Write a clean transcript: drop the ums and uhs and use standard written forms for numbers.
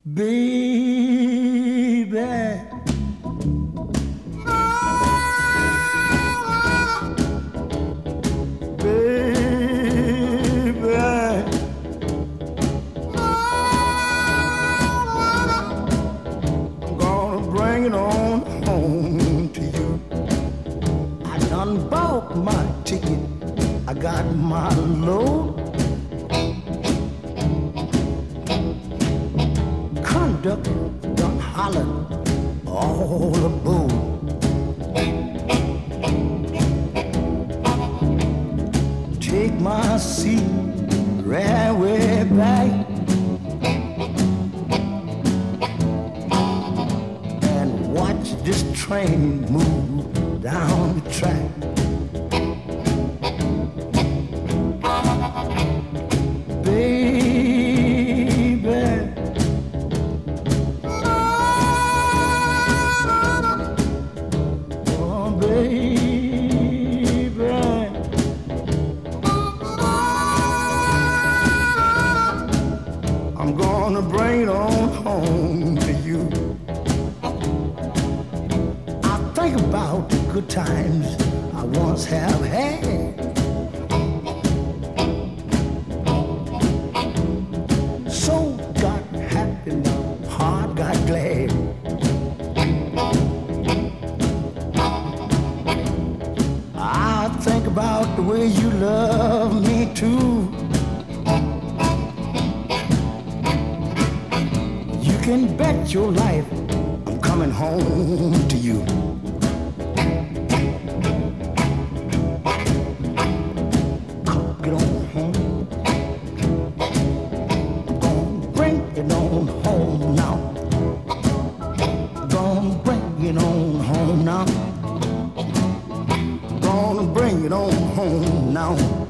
baby. Bought my ticket, I got my load. Conductor done hollered all aboard. Take my seat, railway back, and watch this train move down the track. I'm gonna bring it on home to you. I think about the good times I once have had. Soul got happy, my heart got glad. I think about the way you love me too. You can bet your life I'm coming home to you. Come get on home. Gonna bring it on home now. Gonna bring it on home now. Gonna bring it on home now.